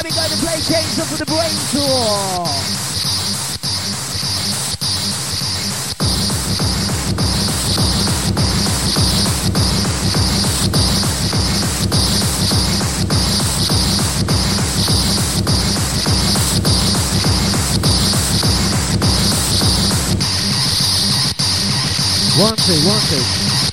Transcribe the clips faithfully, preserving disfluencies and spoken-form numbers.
we going to play games up for the Brain Tour. One, two, one, two.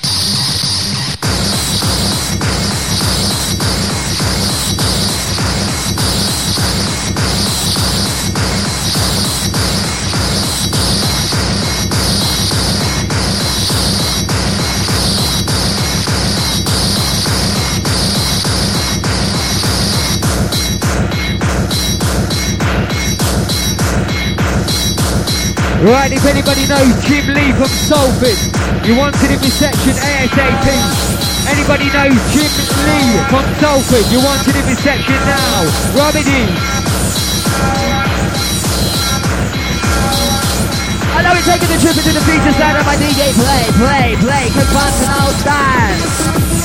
Right, if anybody knows Jim Lee from Salford, you wanted him in section ASAP. Anybody knows Jim Lee from Salford, you wanted him in section now. Robbie D. I know we're taking the trip into the future side of my D J play, play, play, quick fast and old dance.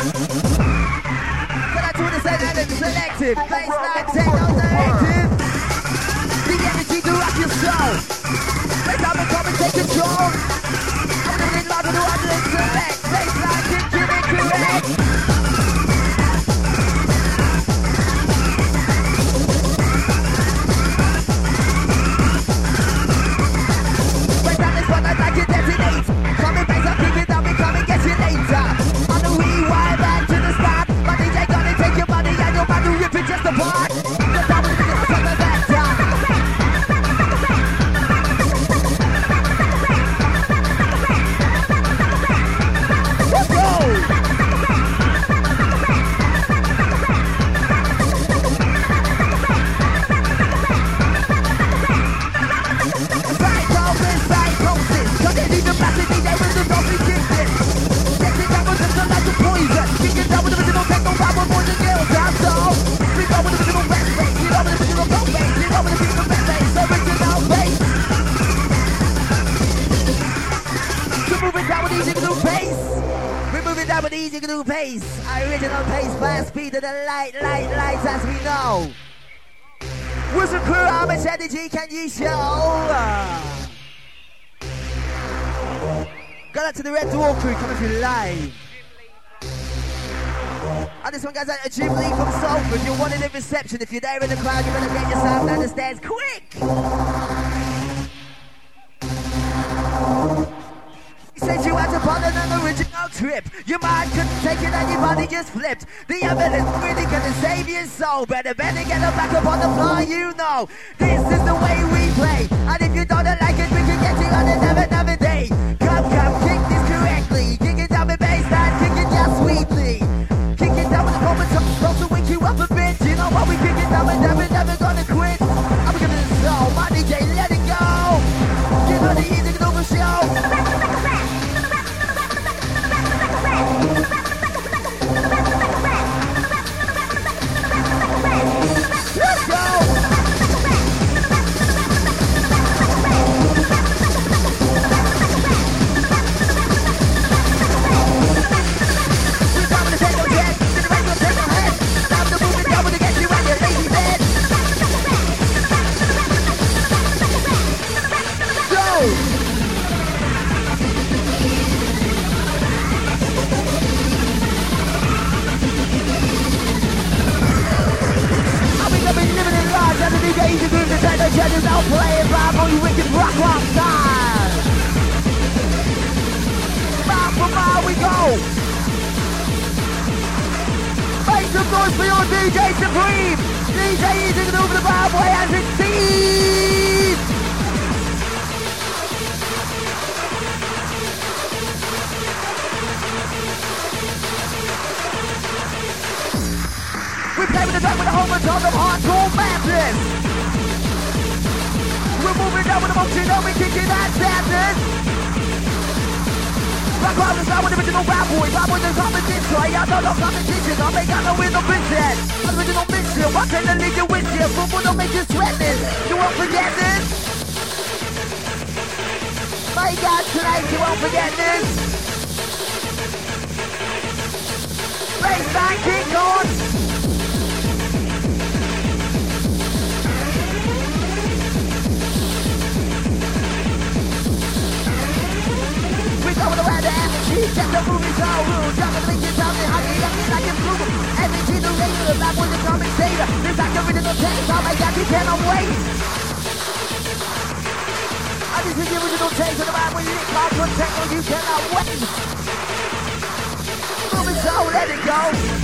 Selective, baseline techno directive. easy glue pace. Original pace, fast speed to the light, light, lights as we know. Whistle crew, how much energy can you show? Go out to the Red Dwarf crew, coming through live. And this one goes out to Jim Lee from Salford. You're wanted in reception. If you're there in the crowd, you're gonna get yourself down the stairs quick. He said you had to put on an original trip. Your mind couldn't take it and your body just flipped. The evidence really gonna save your soul. Better better get her back up on the floor, you know. This is the way we play. And if you don't like it, we can get you on another, another day. Come, come, kick this correctly. Kick it down with baseline, kick it just sweetly. Kick it down with the moment, something supposed to wake you up a bit. You know what, we kick it down and never, never gonna quit. I'm gonna show, my D J, let it go. Give her the easy over show. Let's go! We're coming to take no jet, to the right, we'll take no head. Stop the movement, double to get you out your lazy bed. Go! I've been living in large and the D Js are doing the techno judges out playing bad boy wicked rock rock style. Mile for mile we go. Make some noise for your D J Supreme. D J easing over the bad boy as it seems. We play with the track with the whole bunch of hardcore madness. We're moving down with the motion, and we kicking that sadness. Rock around the sound with the original bad boys. Bad boys are competition. I don't know competition. I make out no with no business. Original mission. What's in the league you with you? Football don't make you sweat this. You won't forget this. My God, tonight you won't forget this. Baseline kick on. Going around the energy, check the movie's all rules. Y'all can link it down and hug it, yucky like it's blue. Energy the regular, back with the commentator. This like the original tape, oh my God, you cannot wait. And this is the original tape of the man with you lick hard contact on you cannot wait. Movie's all, let it go.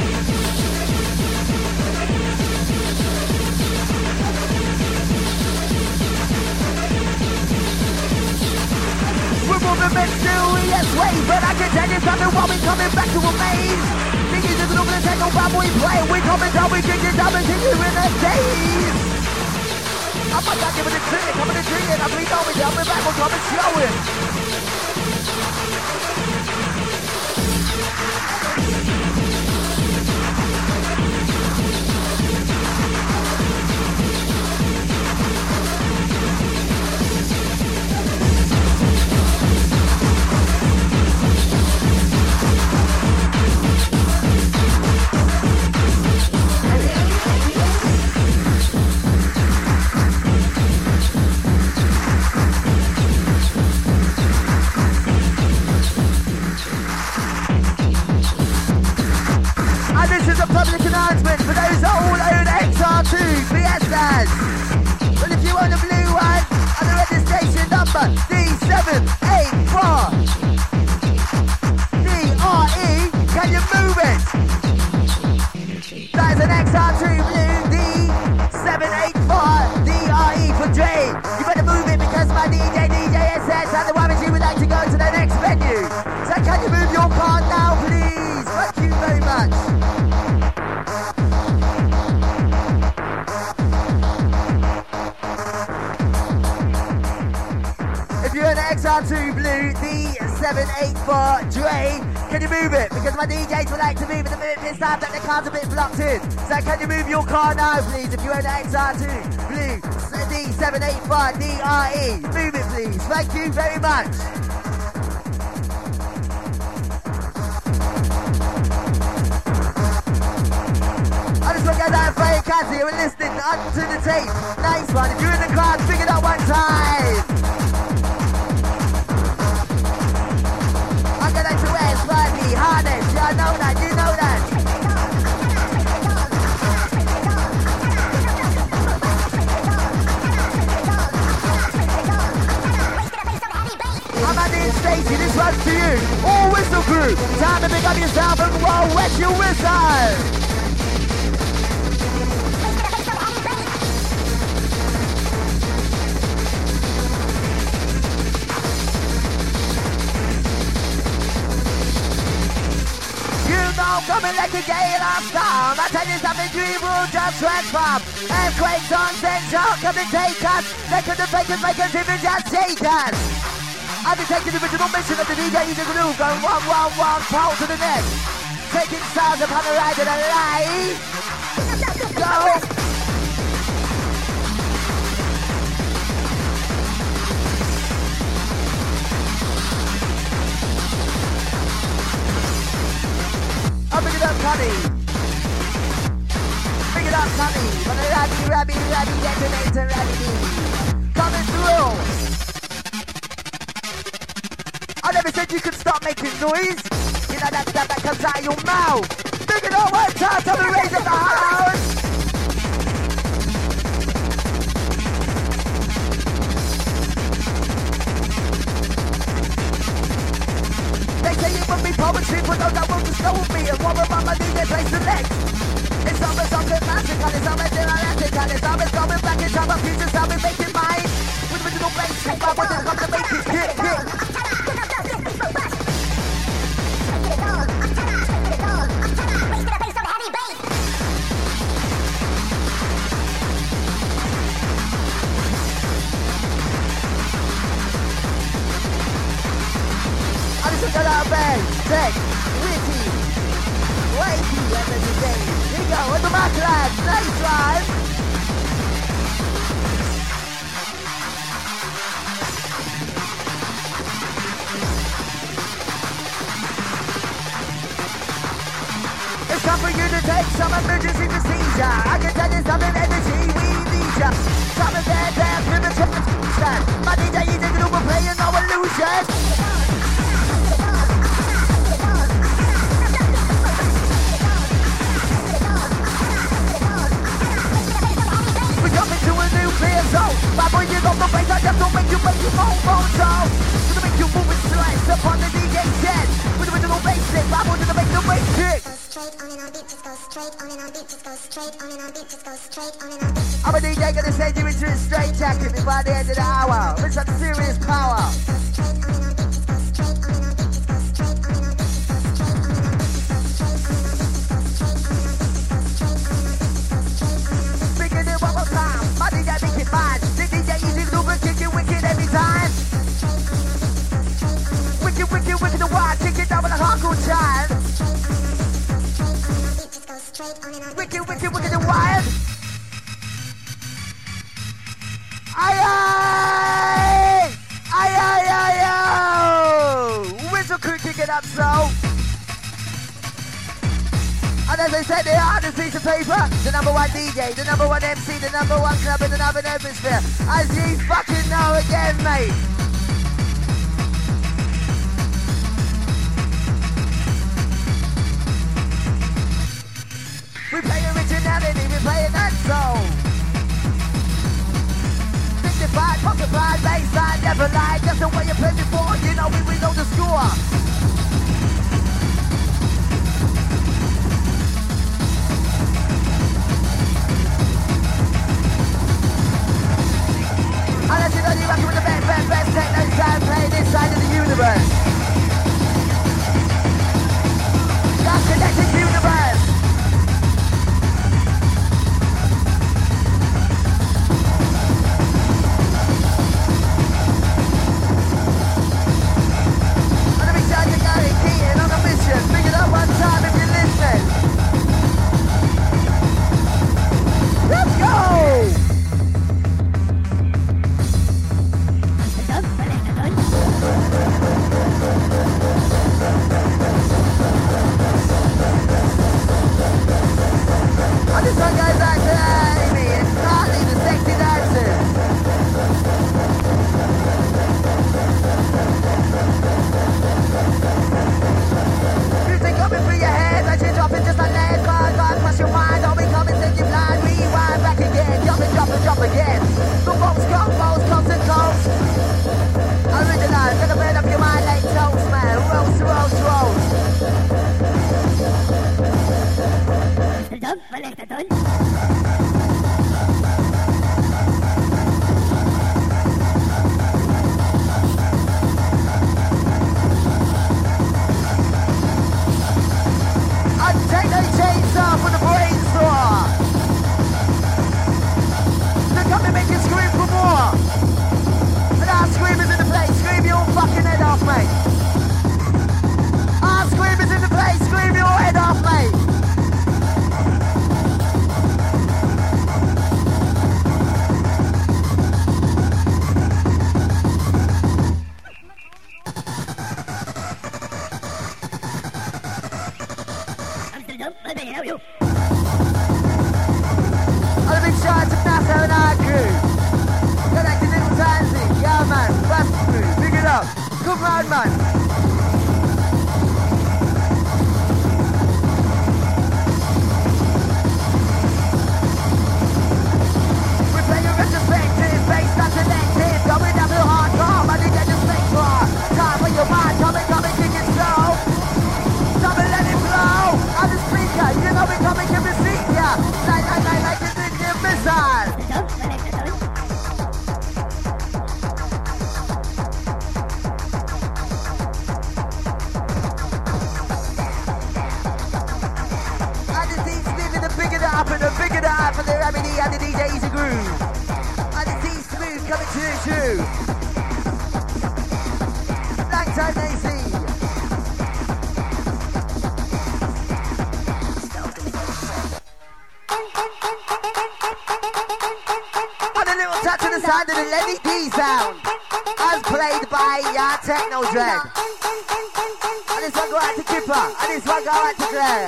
We're moving mysterious ways, but I can tell you something while we coming back to a maze. Thinking this is over the techno bad boy play. We coming down, we kick it down, and kick you in the days. I might not give it a trick, coming to drink it, I'm leaning over, I'm back, we're coming showing. Public announcement for those that all own X R two Fiestas. Well, if you own a blue one and the registration number D seven eight four D R E, can you move it? That is an X R two blue D seven eight four D R E for Dre. You better move it because my D J, D J S S and the Wammagy would like to go to the next venue. So can you move your car now, please? Thank you very much. If you're an X R two blue D seven eight four Dre, can you move it? Because my D Js would like to move it a bit pissed off that the car's a bit blocked in. So can you move your car now, please? If you're an X R two blue D seven eight four D R E, move it, please. Thank you very much. onto the tape. Nice one. If you're in the crowd, pick it up one time. I'm gonna to S, Rodney, Harness. Yeah, I know that, you know that. I'm at the Stacey, this one's to you. All whistle crew. Time to pick up yourself and roll wet your whistle. Coming like a gale of storm. I tell you something, dream will just transform. Earthquakes on central, come and take us. Make the fakers, make us even just shake us. I've been taking the original mission of the D J in the groove, going one, one, one, pole to the next. Taking sounds upon the ride of the light. Go! Oh, pick it up, Connie. Pick it up, Connie. From the Rabby, Rabby, Rabby, detonator, Rabby. Coming through. I never said you could stop making noise. You know that stuff that comes out of your mouth. Pick it up one time, tell me raise up the house. They say it would be poetry for those that want to slow me. And what about my D J play select? It's always something magical, it's always theoretical. It's always coming back in time of future, so we making mine. With original bass, I want to come to make it hit, hit. Get out of bed, sick, witty, wavy, and then you say, here you go, with the back lads, nice drive. It's time for you to take some emergency procedure. I can tell you something, energy, we need ya. Something there, there, primitive, my D J is a group of playing no illusion. My boy, you got the bass, I just don't make you make you moan, moan, so gonna make you move and slice upon the D J set with original bass stick. My boy, gonna make the bass kick. I'm a D J gonna send you into a straight jacket before the end of the hour with some serious power. Speaking it one more time, my D J make it mad. Wicked every time. Wicked, wicked, wicked the wild. Take it down with a hardcore child. Wicked, wicked, wicked the wild. Aye, aye. Aye, aye, aye, aye. Whistle crew kick it up slow. And as I said, the hardest piece of paper, the number one D J, the number one M C, the number one club in the number one atmosphere. As you fucking know again, mate. We play originality, we play that soul. Dignified, multiplied, baseline, never lied. Just the way you played before, you know we, we know the score. Unless you know you're rocking with the best, best, best techno sound playing this side of the universe. That's Connected Universe. On the big side of Gary Keaton on a mission. Bring it up one time if you're listening. Let's go! The box got balls, comes and goes. Original, gonna burn up your mind like toast, man. Roast, roast, roast. I'd take those chains off with a brain saw. They're coming, make you scream for more. And our screamers in the place, scream your fucking head off, mate. Our screamers in the place, scream your head off, mate. I've been shot to NASA and our crew. Connected little Tansy, yeah man, fast crew, pick it up, come round man. We're playing retrospective, face not connected, going down the hardcore, money get the snake bar. Time for your mind, come and come and kick it slow. Come and let it flow, on the speaker, you know we come and give it seat, yeah. Like, like, like, like the nuclear missile. Up and the bigger the up and the remedy and the D J Easy Groove. And the T Smooth coming to you too. Long time no see. And a little touch of the sound of the Lenny D sound. As played by uh, Techno Dread. And this one go out to Kipper. And this one go out to Claire.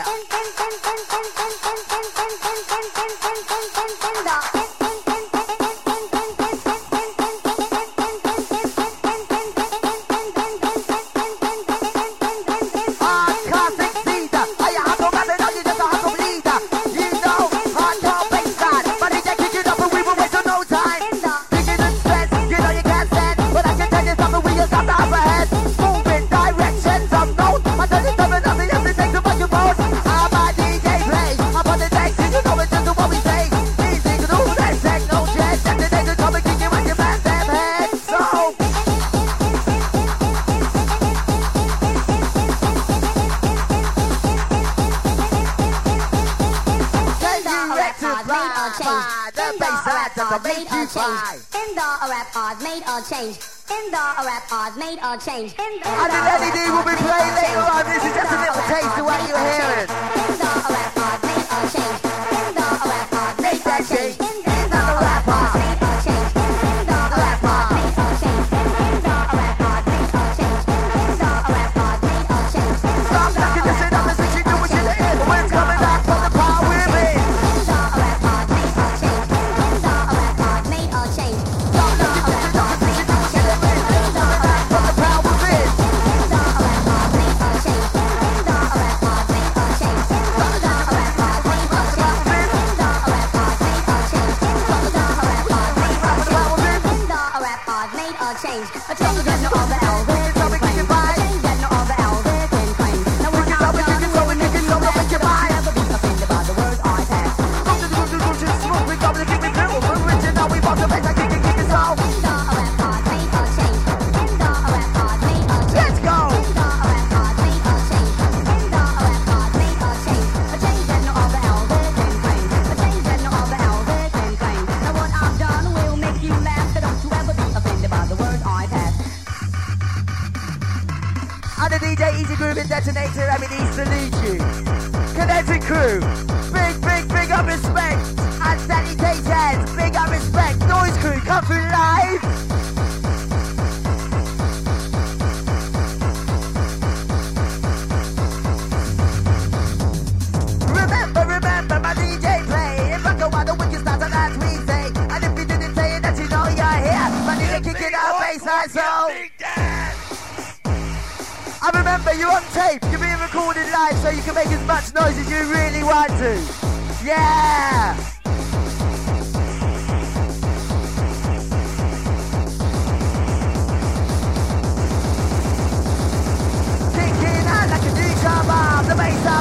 Change. In the rap art made a change. In the and the L E D will be playing later on. This is just a little taste of what you're hearing. In the rap art made a change. In the rap art made a change. In the rap art made a change. In the rap art made a change. In the rap art made a change. In the rap art made a change. Stop knocking this shit up and switching to what you're in. When it's coming back from the power with me. In the rap art made a change. In the rap art made a change. Stop knocking this shit up and switching to what you're in. When it's coming back from the power with me. In the rap art made a change. In the rap art made a change. In the rap art made a change. In the rap art made a change. In the rap art made a change. In the rap art made a change. A change that no other elders can claim. A change that no other elders can claim. Now when I'm done, we will make you never be offended by the words I pass. Come to the room, to the room, to the smoke. We come to kick me through. We're rich and now we want to make that kick, kick, kick us all. In the rap art made a change. In the rap art made a change. Let's go. In the rap art made a change. In the rap art made a change. A change that no other elder can claim. A change that no other elder can claim. Now what I've done will make you laugh, but don't you ever be offended by the words I pass. And the D J Easy Groove and Detonator Remedy salute you. Kinetic crew, big, big, big up respect. And salutations, big up respect. Noise crew, come through live. Remember, remember my D J play. If I go on the wicked stars, and that's we say. And if you didn't say it, that you know you're here. My D J kicking out baseline, so. I remember you're on tape, you're being recorded live so you can make as much noise as you really want to. Yeah!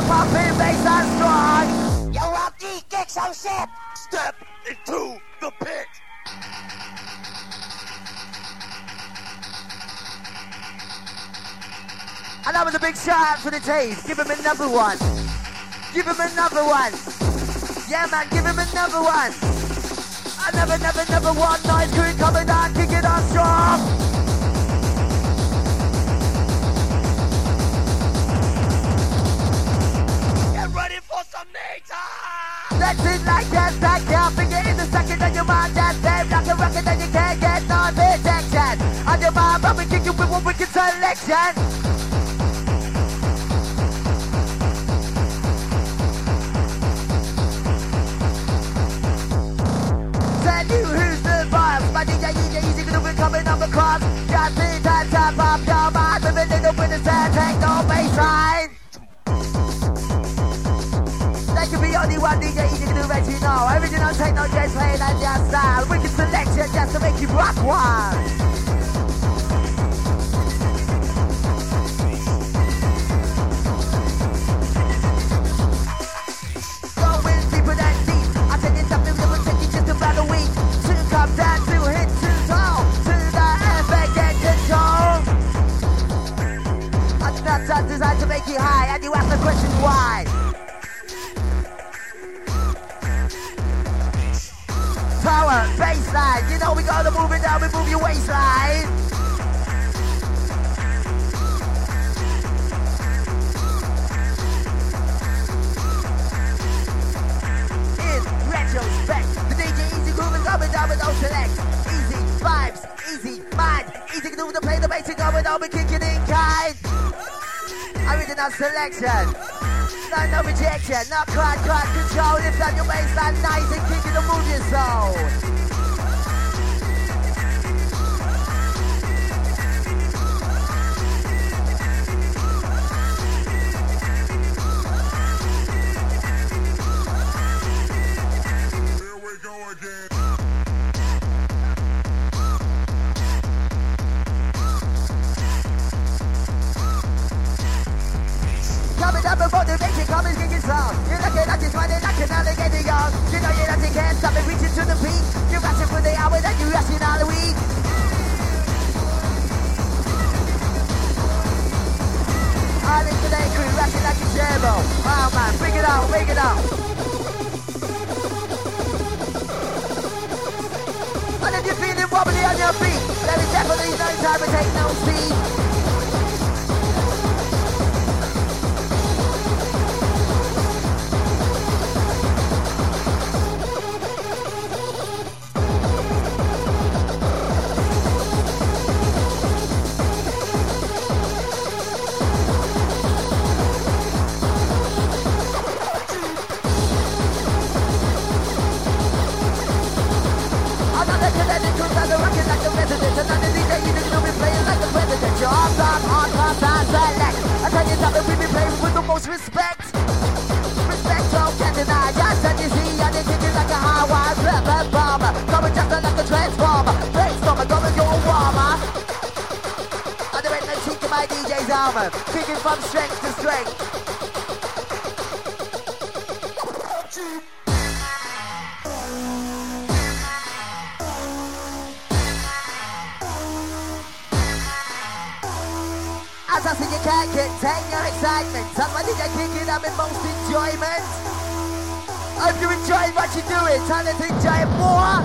pumping bass and strong. Yo, Rob G, kick some shit. Step into the pit. And that was a big shout out for the Taves. Give him another one. Give him another one. Yeah, man, give him another one. Another, another, another one. Nice crew coming down, kicking on strong. Get ready for some nature. That's it like that, that can't figure in the second that your mind that's dead. Like a rocket that you can't get no protection. On your mind, but we kick you with one wicked selection. Tell you who's the boss. My D J, D J, easy gonna be coming on the cross. Just in time, top off your mind. With a little bit of sad, take no baseline. There can be only one D J, easy gonna let you know. Original techno, just playing at your style. Wicked selection just to make you rock one. Going deeper than deep. I tell you something that will take you just about a week. To come down, to hit, to toe. To the effect, get control. I'm not just designed to make you high. And you ask the question why. Power, baseline. You know we gotta move it down, we move your waistline. In retrospect, the D J easy groove is coming down with no select. Easy vibes, easy mind, easy groove to play the bass and going on, we kicking in kind. Original selection. No, no rejection, not crowd, crowd control. Lift up your baseline nice and kick it to move your soul. Here we go again. Coming up before the motivation, come and get your song. You're looking at this money like an alligator young. You know you're nothing, can't stop it, reaching to the peak. You're rushing for the hour that you're rushing all the week. All into the crew, rushing like a turbo. Oh man, bring it out, bring it out. And if you're feeling wobbly on your feet, there is definitely no time to take no speed. Respect, respect, don't get denied. Yes, and you see, and you think it's like a high wire, flip bomber, coming just like a transformer, brainstormer, going your warmer. And there ain't no cheek to my D J's armor, kicking from strength to strength. As I see you can't contain your excitement, somebody that kick it up in most enjoyment. Hope you enjoy what you're doing, tell us to enjoy it more.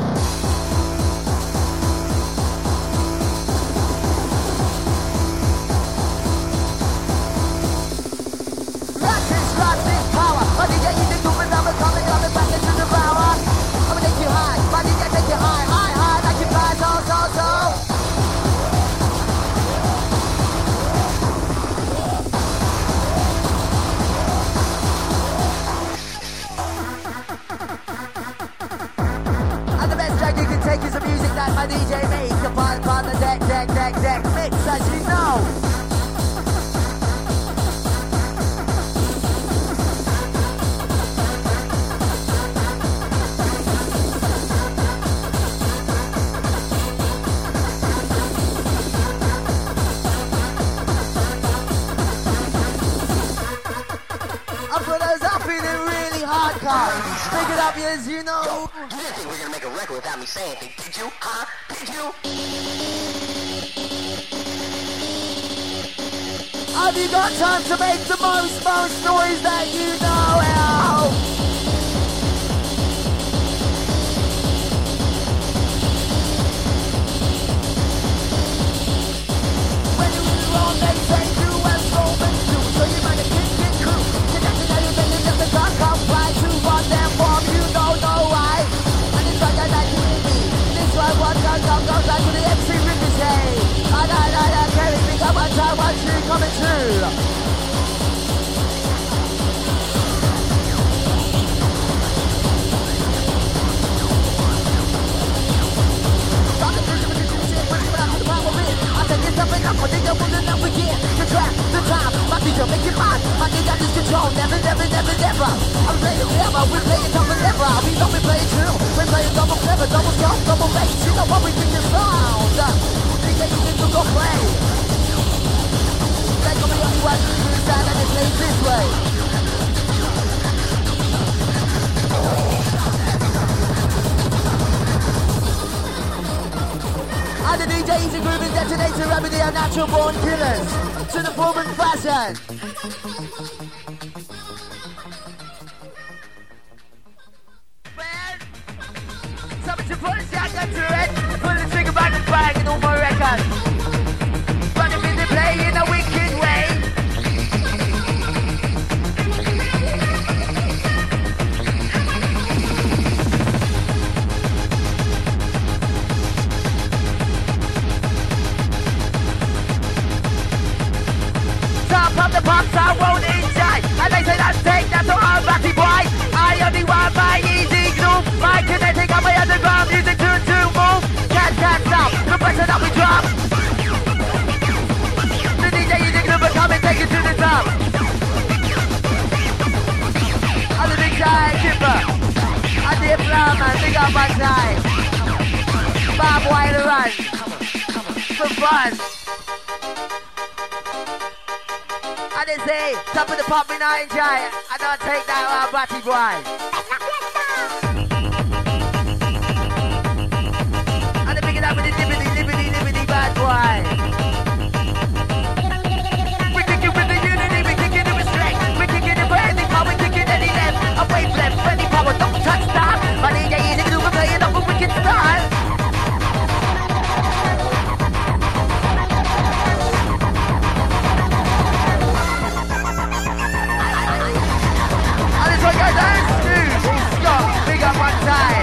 Rock this, rock this power. My D J, you think you're coming, coming, coming back into the power. I'ma take you high, my D J take you high, high, high, like you fly, so, so, so. You can take is the music that my D J makes upon, upon the deck, deck, deck, deck mix, as you know. out. Pick it up, yes, you know. You didn't think we were gonna make a record without me saying anything, did you? Huh? Did you? Have you got time to make the most, most noise that you know how? When you really wrong, they say you as Roman too. So you might have kicked it crew. You got to know you think it's just a dark up right to run them from you don't know why. And it's like I like you with me. This one, one, go, go, go, go to the M C Ricochet. I know, I know, carry me, come on, time, one, two, coming through. I think I will enough again to trap the time. My teacher make it mine. My nigga lose control. Never, never, never, never. I'm playing clever. We play it tough and never. We know we play it true. We play it double clever, double strong, double bass. You know what we think is sound. Nigga, you think we'll go play. They got me on the right to the side and it plays this way. And the D Js and grooving detonator remedy are natural born killers to the form and fashion. Man, something to put a shotgun to it, put the trigger back and bang in all my records. Running in the play in a wicked way. Pop the pops, I won't enjoy. And they say that's take, that's all I'm batty boy. I only want my easy groove. My kinetic and my underground music to to move. Can't can't stop, the pressure that we drop. The D J using groove and come and take it to the top. I'm the big guy, Chipper. I'm the Islam man, big up my side. Bob Wire run. For fun. I didn't say, top of the pop me not enjoy. I don't take that out, batty boy. And they pick it up with the nibbity, nibbity, nibbity, bad boy. We kick it with the unity, we kick it with strength. We kick it with any power, we kick it any left. A wave left, any power, don't touch that. My D J is a group, we're playing off a wicked style. So you dance to stop, big up one time.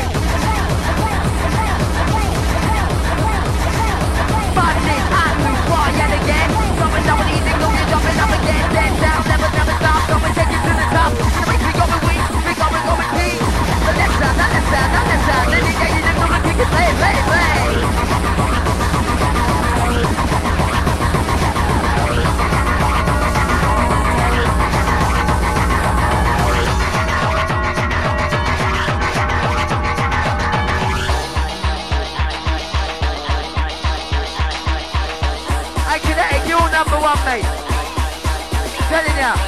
Marching and move far yet again. Something down with easy, go you're jumping up again. Then down, never, never stop. So we take it to the top. The way we go with wings, we go with go with peace. The left side, not left side, not left side. Then you get you just gonna kick it, play, play, play. Number one, mate. Telling ya.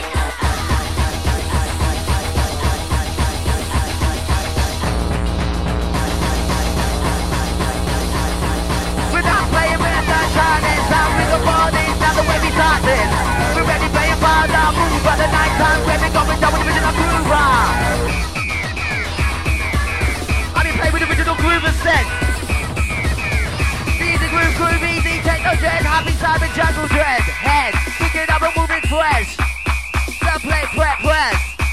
Without playing, we're not trying this out with the bodies. Now the way we start this. We're ready playing for the move by the night time. When we going down with the original groove. I didn't play with the original groove instead. Groove, groove, easy, techno dread, happy time and jungle dread. Head, picking up and moving fresh. Stop play, prep, press.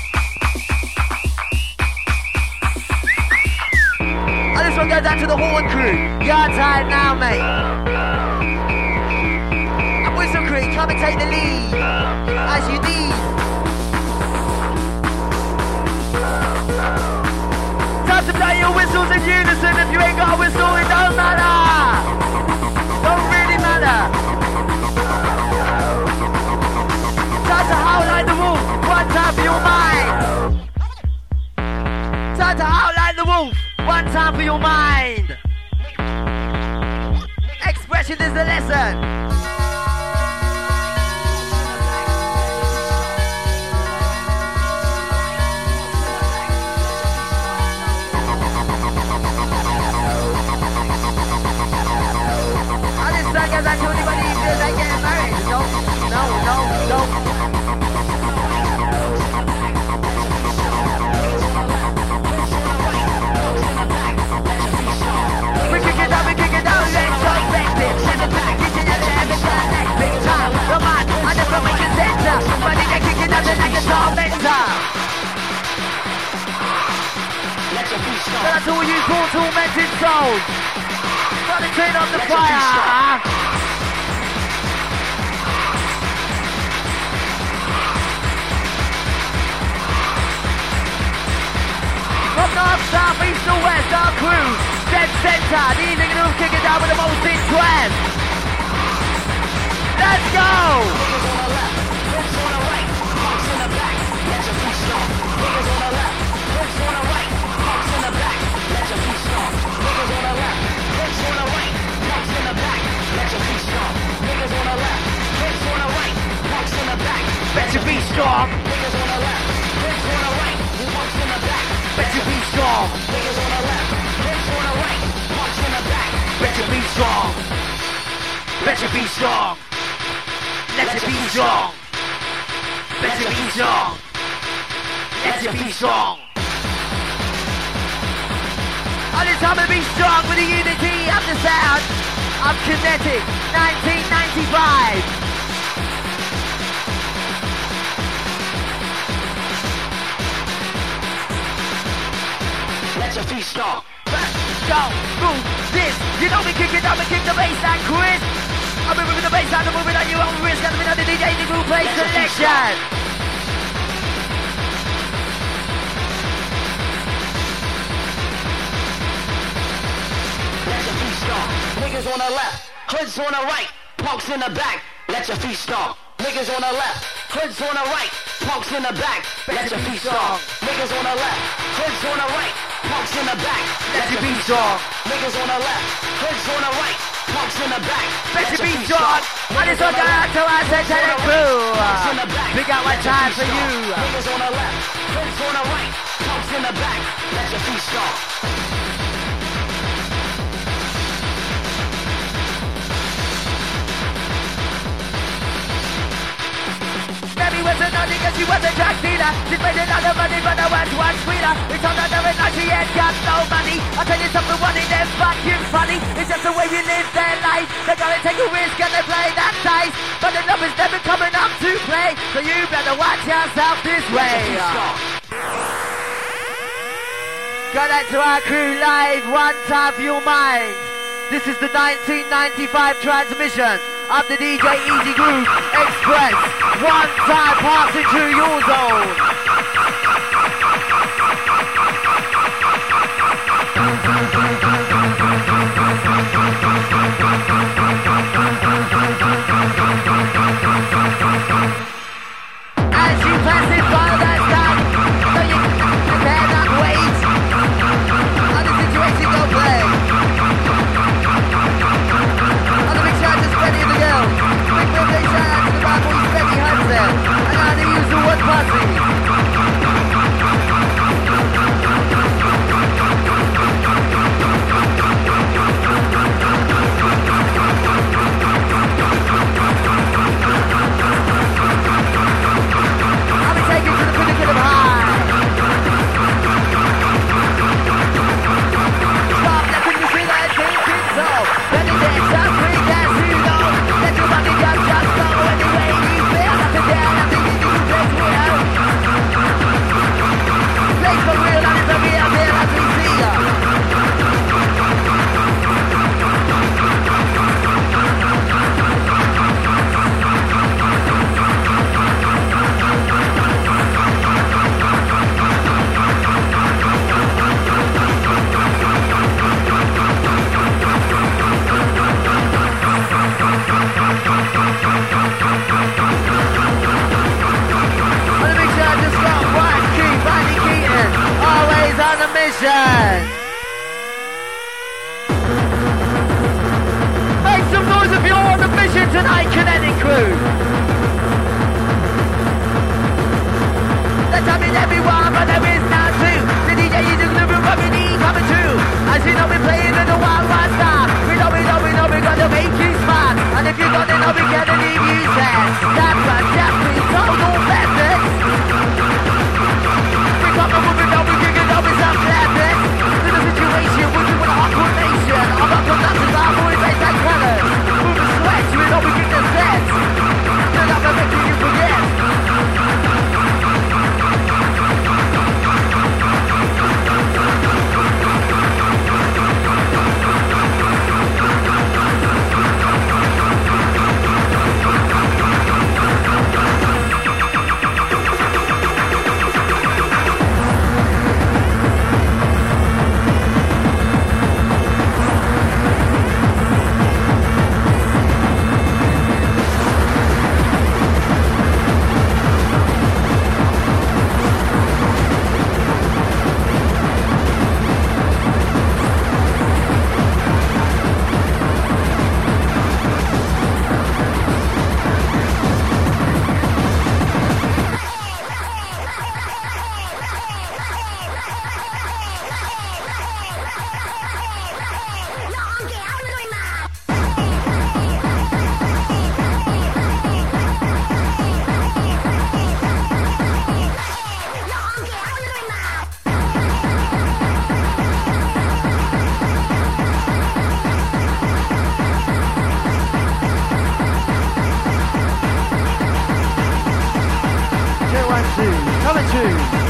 I just want to go down to the horn crew. You're tired now, mate. And whistle crew, come and take the lead. As you need. Time to play your whistles in unison. If you ain't got a whistle, it don't matter. Don't really matter. Time to howl like the wolf. One time for your mind. Time to howl like the wolf. One time for your mind. Expression is the lesson. no, no, no. We kick it down, we kick it down, let's go back it. In the back, kitchen and every time, next big time. Come on, I just want to make it center. But they kick it down, they're like a tormentor. Shout out to all you poor tormented souls. Gotta turn on the fire. From north, south, east to west, our crew, dead center, these are gonna kick it down with the most in twelve. Let's go! Niggas on the left, hips on the right, punks in the back, let your feet stomp. Niggas on the left, hips on the right, punks in the back, let your feet stomp. Niggas on the left, hips on the right, punks in the back, let your feet stomp. Niggas on the left, hips on the right, punks in the back, bet your feet strong. Niggas on the left, hips on the right, punks in the back. Bet you be strong. Niggas on the left, hips on the right, punks in the back. Bet you be strong. Bet you be strong. Let you be strong. Bet you be strong. Let you be strong. All the time to be strong with the unity of the sound. I'm Kinetic, nineteen ninety-five. Let your feet stomp. Go, move this. You know we kick it up and kick the bass like Chris. I'm moving the bass out and moving on your own wrist. Gotta be on the D J, the group play selection. Let your feet stomp. Niggas on the left, hoods on the right, punks in the back. Let your feet stomp. Niggas on the left, hoods on the right, punks in the back. Let your feet stomp. Niggas on the left, hoods on the right, punks in the back. Let your feet stomp. Niggas on the left, hoods on the right, punks in the back. Bet your feet stomp. I just want to out to our Santana crew. Big out my time for you. Niggas on the left, hoods on the right, punks in the back. Let your feet stomp. Baby was a naughty cause she was a drug dealer. She's made a lot of money but I was one sweeter. We told her there now she ain't got no money. I'll tell you something, one in them fucking funny. It's just the way we live their life. They gotta take a risk and they play that dice. But the numbers never coming up to play. So you better watch yourself this way. Got that to our crew live, one time for your mind. This is the nineteen ninety-five transmission of the D J Easy Groove Express. One time passing through your zone. As you pass it by that time, so you cannot wait. Other situation go play. Other big shout to Spenny and the girls. Big birthday shout out to the bad boy Spenny Hudson. And how to use the word pussy. Make some noise if you're on the mission tonight, Kinetic Crew. There's something everyone, but there is now two. The D J is the room what we need coming true. As you know, we're playing in the wild wild star. We know, we know, we know, we're gonna make you smart. And if you're gonna know, we're gonna leave you sad. That's our boys, they take colours. Move the sweat, you will not begin to set. Turn up and making you forget. Coming to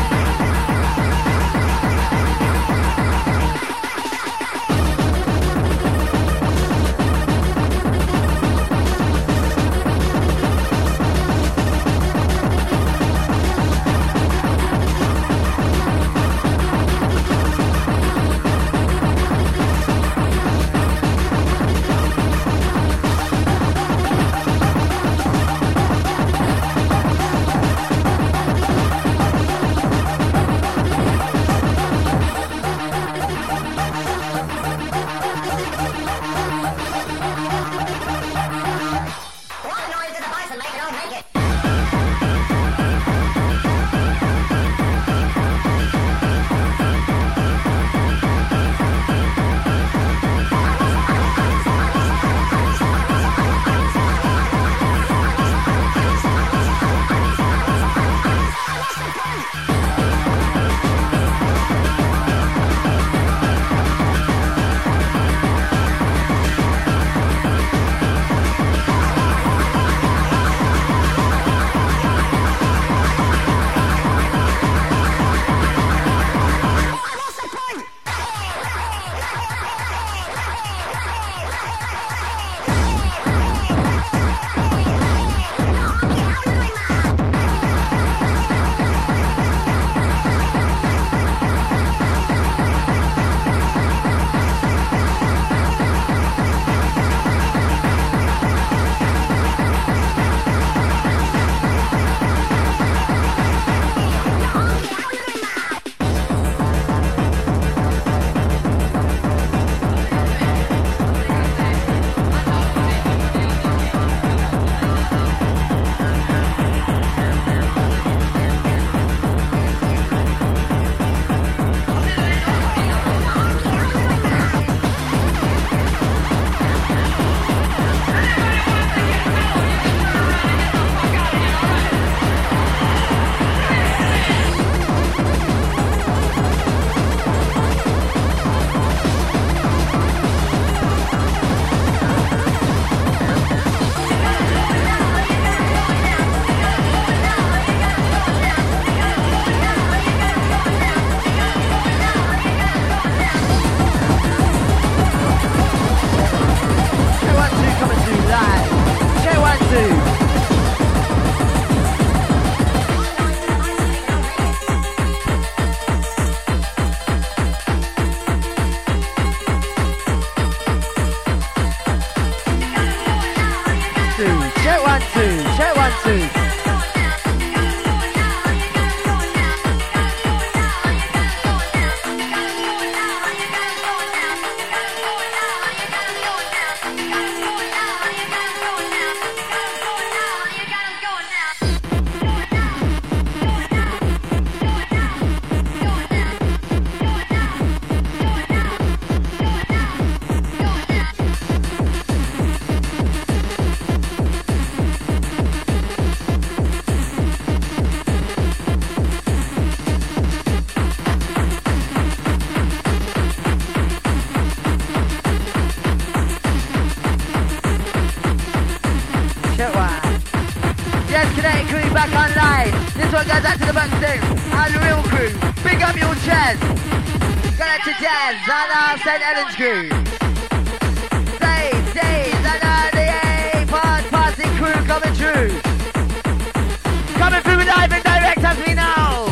back online. This one goes out to the Buxton and the real crew. Big up your chest. Go out to Jazz and our Saint Helens crew. Dave, Dave, and uh, the A-Pod passing crew coming through. Coming through live and direct as we know.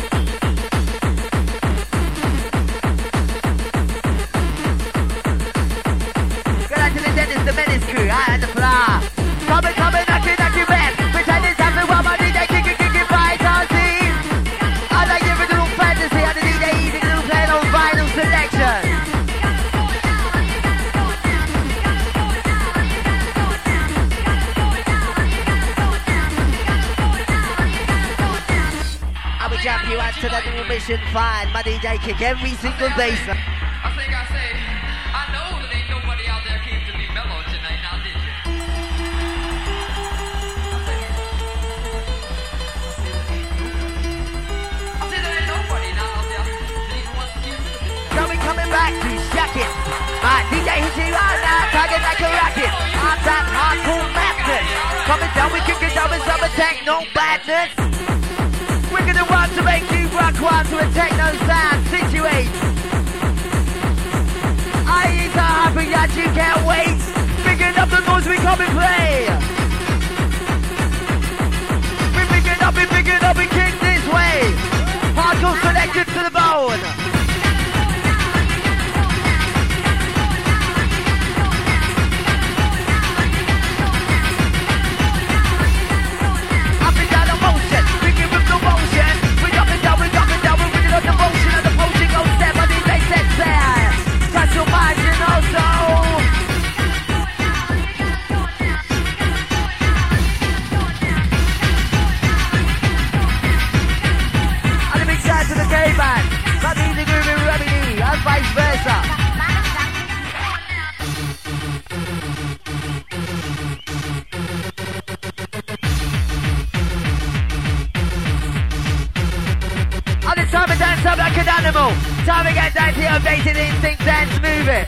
Go out to the Dennis, the Menace crew, and the Flower. Coming, coming, knocking, knocking back. Pretend it's happening while my D J kicking, kicking vitality. I like the original fantasy and the D J eating little playing on vinyl selection. I would jump you out to that little mission fine. My D J kick every single bass. I think I said, I know that ain't nobody out there came to be mellow tonight, now did you? I said there ain't nobody now out there that even wants to give me the business. Coming, coming back to shack it. My D J hits you right now, target like a rocket. I'm that hardcore madness. Coming down, we kick it down with some techno badness. We're gonna want to make you rock one to a techno sound. Situate. I ain't so happy that you can't wait. Picking up the noise, we come and play. We pick it up, we pick it up, we kick this way. Hardcore selected to the bone. Up and down the motion, we give them the motion. We up and down, we up and down, we bring it on the motion. And the motion goes step, but it makes sense there. Touch your mind, you know, so. And a big shout to the gay man. Rabbi the groovy Rabbi and vice versa. And it's time to dance up like an animal. Time to get down to your basic instinct and move it.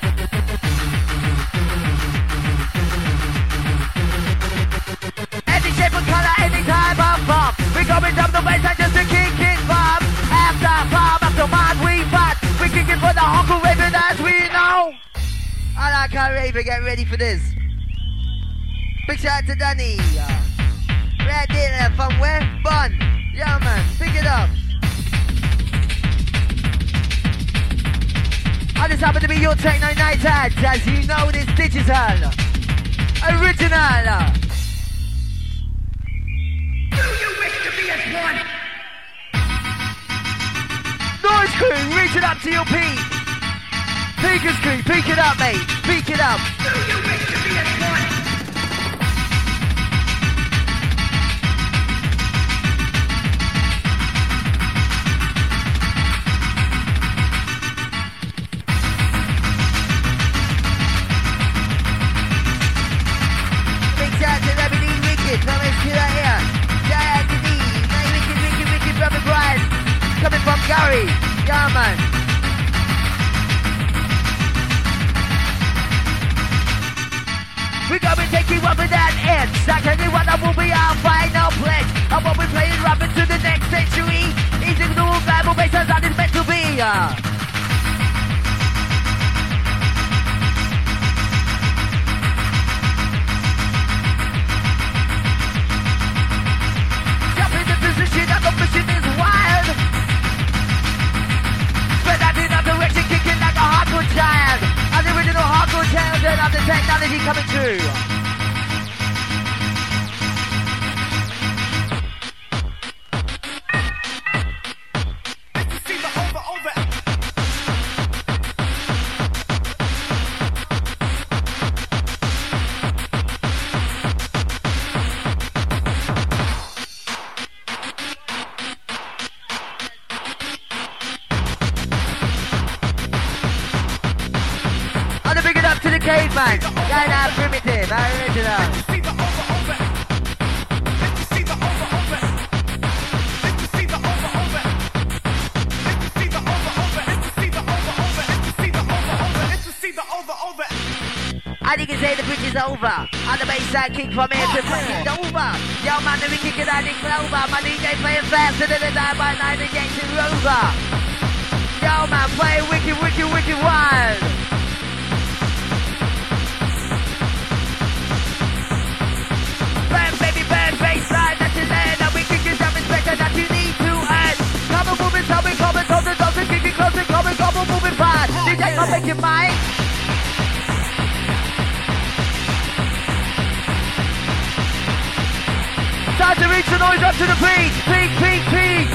Any shape and colour, any type of pop. We going up the bass and just a kick it pop. After pop, after mad we pop. We kick it for the hardcore raven as we know. I like how Raven get ready for this. Big shout out to Danny. Red dinner from where? Bun. Yeah man, pick it up. I just happen to be your techno night ads, as you know this digital, original. Do you wish to be as one? Noise crew, reach it up to your peak. Peakers crew, peak it up, mate. Peak it up. Do you wish to be as one? Coming to the air, J I T D, my wicked, wicked, wicked brother Brian, coming from Gary, yeah man. We're gonna take you up with that edge, like anyone that will be our final pledge. And what we're playing rap into the next century, is the new Bible based as it's meant to be. Uh. Position and the mission is wild. Spread that in that direction, kicking like a hardcore child. And the original hardcore child and the technology coming through. Caveman, going out primitive, alright? And you can say the bridge is over. And the baseline kick from here to fucking Dover. Yo man, the wicked kid and Clover. My D J playing faster than a die by nine and Yankton Rover. Yo man, playing wicked, wicked, wicked wild. Burn baby, burn baseline, that's his end. And we kick it down respect that you need to earn. Come on, moving, tell me, come on, tell me, tell me, kick it close and come on, come on, moving fast. D J, come make your mind. Time to reach the noise up to the peak, peak, peak, peak.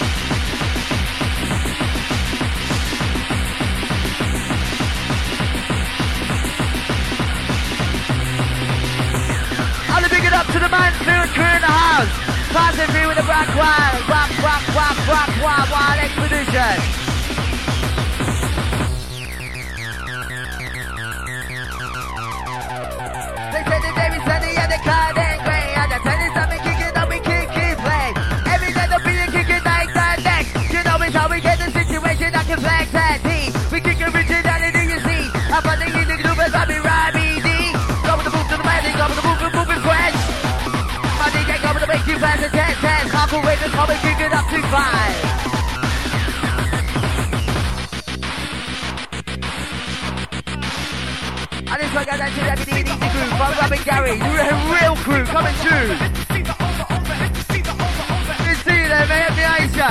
I'm to bring it up to the man, spirit crew in the house. Passing through with a black wild, rock, rock, rock, rock, wild, wild expedition. They say the day is sunny and the cloud ain't grey. And the tennis I've been kicking up, we kick, keep play. Every day the beat kicking like that next. You know it's how we get the situation that can flag that team. We kick it rigid and it do you see. I'm running in the group as I be right B D. Go with the move to the man, go with the move, move, moving fresh. My D J go with the make you fast and ten, ten. Hardcore Ravens come and kick it up to five. And this one goes out to the Easy Crew, from Robin Gary, real, real crew coming through. Good to see you there, mate, the Aisha.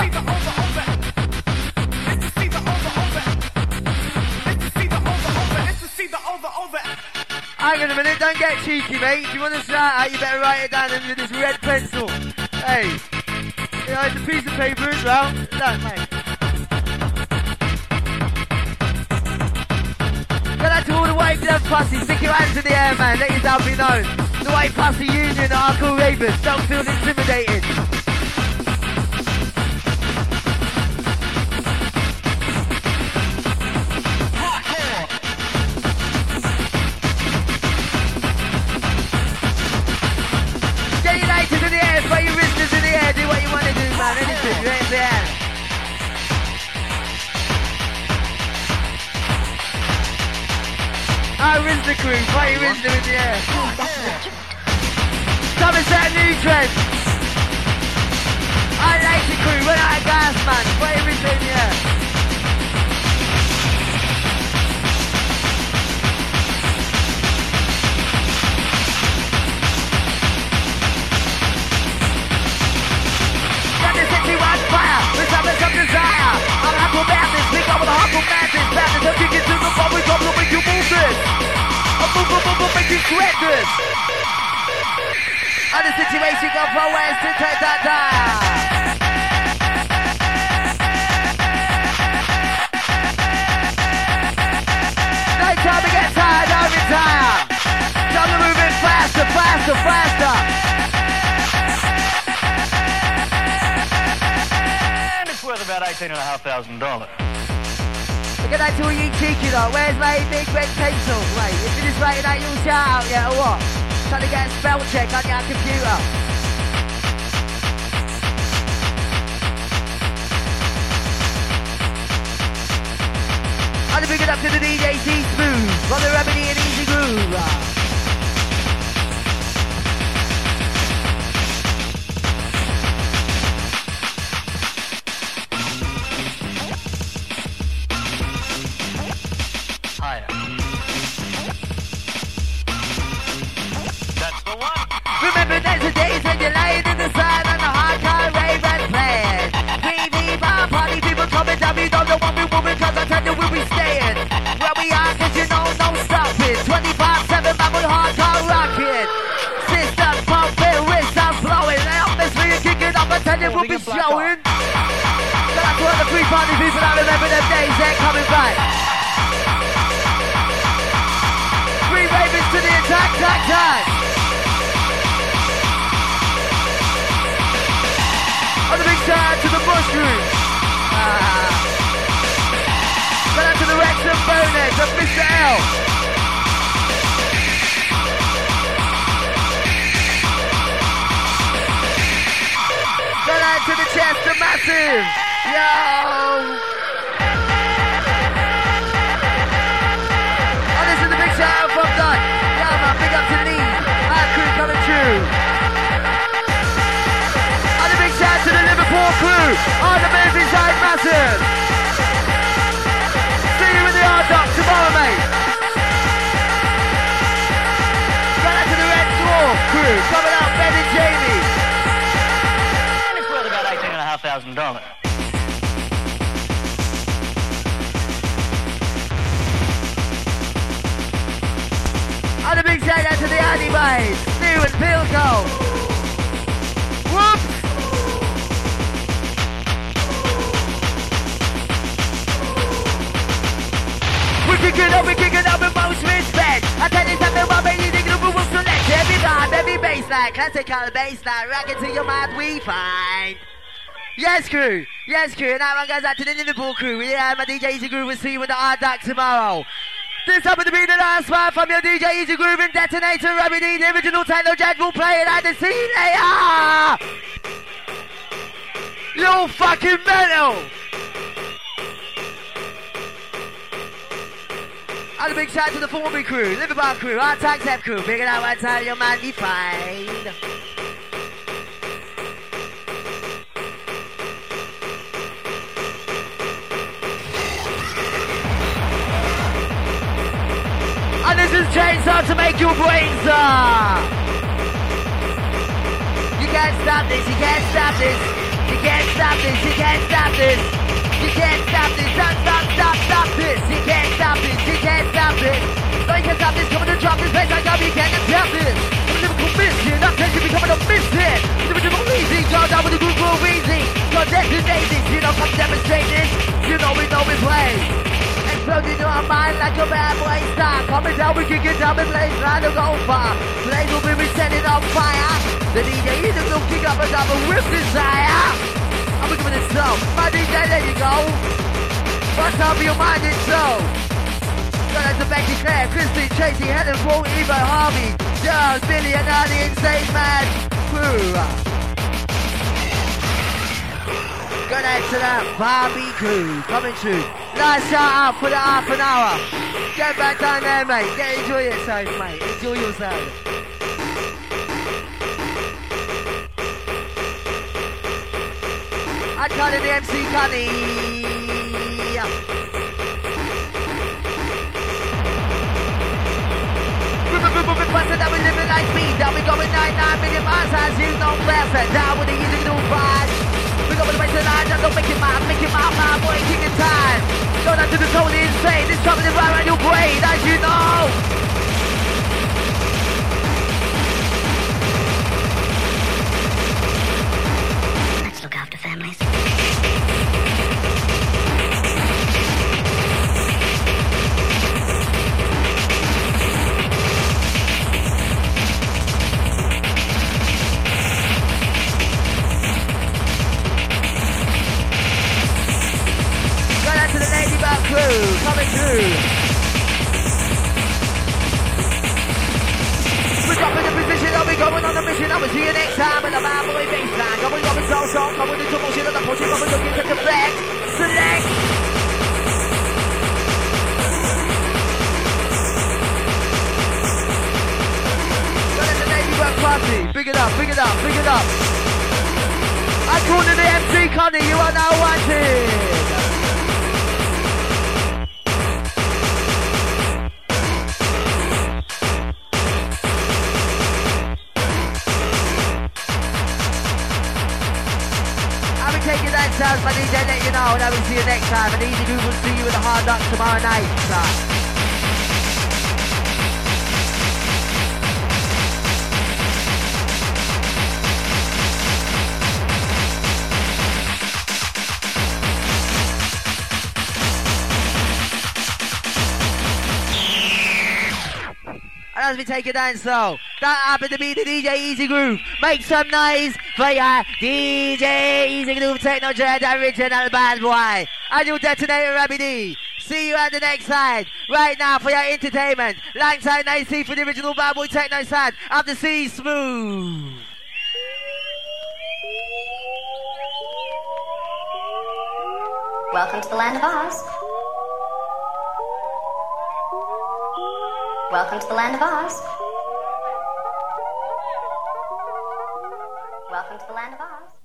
Hang on a minute, don't get cheeky, mate. If you want to shout out, you better write it down with this red pencil. Hey, you know, it's a piece of paper as well. Don't, mate. Get out to all the White Glove Pussy. Stick your hands in the air, man. Let yourself be known. The White Pussy Union, the Hardcore Ravens. Don't feel intimidated. Get your lighters in the air. Throw your wristers in the air. Do what you want to do, man. Anything. Your hands in the air. I win the crew, play your Rinda in the air. Somerset new trend. I like the crew, run out of gas, man. Play your Rinda in the air. Got the city on fire, with some of some desire. I'm hardcore madness, we go with the hardcore madness. Madness, don't kick it to the ball, we go, we'll make you move this. I'll move, move, move, move, make you correct this. And the situation got four ways to take that down. No time to get tired, don't retire. Time to move it faster, faster, faster. And it's worth about eighteen and a half thousand dollars. Look at that to all you cheeky lot. Where's my big red pencil? Wait, if you just writing out your shout out yet or what? Trying to get a spell check on your computer. I'm gonna bring it up to the D J T Smooth on the Remedy and Easy Groove. Remember there's the days when you laid in the sun and the hardcore Raven playing. We leave our party people coming down, we don't know what we're moving, cause I tell you we'll be staying. Where we are, cause you know no stopping. twenty-five seven man with hardcore rocking. Systems pumping, wrists are blowing. The atmosphere is kicking up, I tell you we'll be showing. So that's all the free party people that remember them days, they're coming back. Three Ravens to the attack, attack, attack. On the big shout to the mushroom. Ah. Shout out to the Wrexham Bonus and Mister L. Shout out to the Chester Massive. Yo. Oh, this is the big shout out from Don. crew. Coming up, Ben and Jamie. And it's worth about eighteen and a half thousand dollars. And a big shout out to the Animes, New and Pilco. Whoops! We're kicking up, we're kicking up with most respect. I tell you something about me, you think the rules select. Every vibe, every bassline, classical bassline, rock it to your mind, we find. Yes, crew. Yes, crew. And that one goes out to the Liverpool crew. Yeah, my D J Easy Groove will see you with the hard duck tomorrow. This happened to be the last one from your D J Easy Groove and Detonator Robbie D. The original techno jazz will play it at the scene later. You fucking metal. And a big shout to the Formby crew, Liverpool crew, our Tax F crew. Big it out one time, your man be fine. And this is Chainsaw to make your brains up. You can't stop this, you can't stop this. You can't stop this, you can't stop this. You can't stop this, stop, stop, stop, stop this. You can't stop this, you can't stop this. No, you can't stop this, coming to drop this bass like I'm, you can't stop this. I'm a lyrical mission, I'm taking becoming a mission. The original easy, draw down with the group real easy. Your destination, you know, come demonstrate this. You know we know we play. Exploding your mind like a bad boy star. Coming down, we can get down and blaze round to go far. Blaze will be resetting on fire. The D J either will kick up a double with desire. I'm giving it slow. My D J, there you go. What's up your mind and soul? Got out to Becky Claire, Christy, Tracy, Helen, Paul, Eva, Harvey, Charles, Billy, and all the insane man crew. Good night to that Barbie crew coming through. Nice shout out for the half an hour. Get back down there, mate. Get enjoy yourself, mate. Enjoy yourself. I call it the M C Connie. Moving faster than we living like speed. Now we going ninety-nine million miles as you know faster. Down with the easy to fight. We go with the race of the line, just don't make it mad, make it mad, mad, boy, kicking time. Going out to the totally insane, this coming right around your brain, as you know. Let's look after families. To the Ladybug crew, coming through. We're dropping the position, I'll be going on the mission. I will see you next time with the bad boy baseline. Come on, come on, so strong, come on, into motion, and I'm pushing, come on, looking at the back. Select. Got it, the Ladybug party. Big it up, big it up, big it up. I call it the M C Connie, you are now wanted. Taking that sounds, my D J, let you know, and I will see you next time. And Easy Groove will see you with the hard luck tomorrow night. So. And as we take it down, so that happened to be the D J Easy Groove. Make some noise for ya, D J Easy Groove, Techno Dread, original bad boy. And you Detonator Robbie D. See you at the next side. Right now for your entertainment. Langside Nice C for the original bad boy techno side of the Sea Smooth. Welcome to the land of Oz. Welcome to the land of Oz. Welcome to the land of Oz.